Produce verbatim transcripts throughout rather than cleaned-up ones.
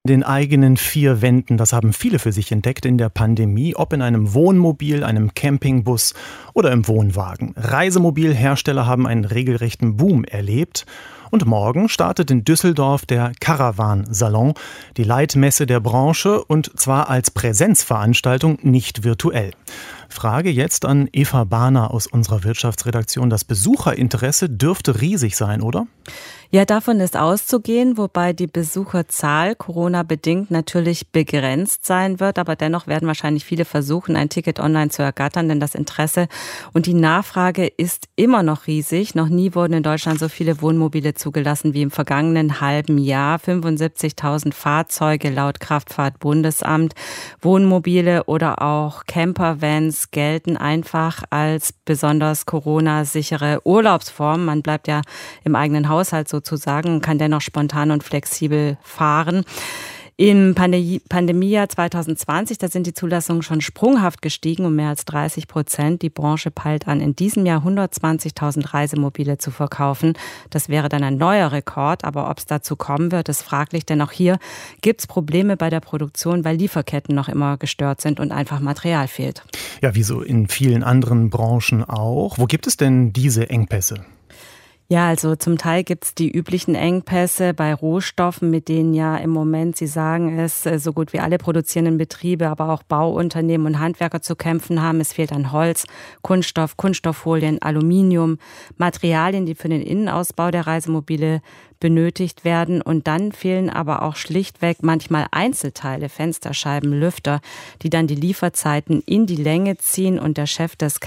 Den eigenen vier Wänden, das haben viele für sich entdeckt in der Pandemie, ob in einem Wohnmobil, einem Campingbus oder im Wohnwagen. Reisemobilhersteller haben einen regelrechten Boom erlebt. Und morgen startet in Düsseldorf der Caravan-Salon, die Leitmesse der Branche, und zwar als Präsenzveranstaltung, nicht virtuell. Frage jetzt an Eva Bahner aus unserer Wirtschaftsredaktion. Das Besucherinteresse dürfte riesig sein, oder? Ja, davon ist auszugehen, wobei die Besucherzahl Corona-bedingt natürlich begrenzt sein wird. Aber dennoch werden wahrscheinlich viele versuchen, ein Ticket online zu ergattern, denn das Interesse und die Nachfrage ist immer noch riesig. Noch nie wurden in Deutschland so viele Wohnmobile zugelassen wie im vergangenen halben Jahr. fünfundsiebzigtausend Fahrzeuge laut Kraftfahrtbundesamt. Wohnmobile oder auch Campervans gelten einfach als besonders Corona-sichere Urlaubsform. Man bleibt ja im eigenen Haushalt sozusagen, kann dennoch spontan und flexibel fahren. Im Pandemie- Pandemiejahr zwanzig zwanzig, da sind die Zulassungen schon sprunghaft gestiegen um mehr als dreißig Prozent. Die Branche peilt an, in diesem Jahr hundertzwanzigtausend Reisemobile zu verkaufen. Das wäre dann ein neuer Rekord, aber ob es dazu kommen wird, ist fraglich, denn auch hier gibt es Probleme bei der Produktion, weil Lieferketten noch immer gestört sind und einfach Material fehlt. Ja, wie so in vielen anderen Branchen auch. Wo gibt es denn diese Engpässe? Ja, also zum Teil gibt's die üblichen Engpässe bei Rohstoffen, mit denen ja im Moment, Sie sagen es, so gut wie alle produzierenden Betriebe, aber auch Bauunternehmen und Handwerker zu kämpfen haben. Es fehlt an Holz, Kunststoff, Kunststofffolien, Aluminium, Materialien, die für den Innenausbau der Reisemobile benötigt werden. Und dann fehlen aber auch schlichtweg manchmal Einzelteile, Fensterscheiben, Lüfter, die dann die Lieferzeiten in die Länge ziehen. Und der Chef des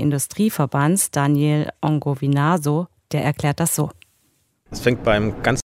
Caravaning-Industrieverbands, Daniel Ongovinaso, der erklärt das so. Es fängt beim ganz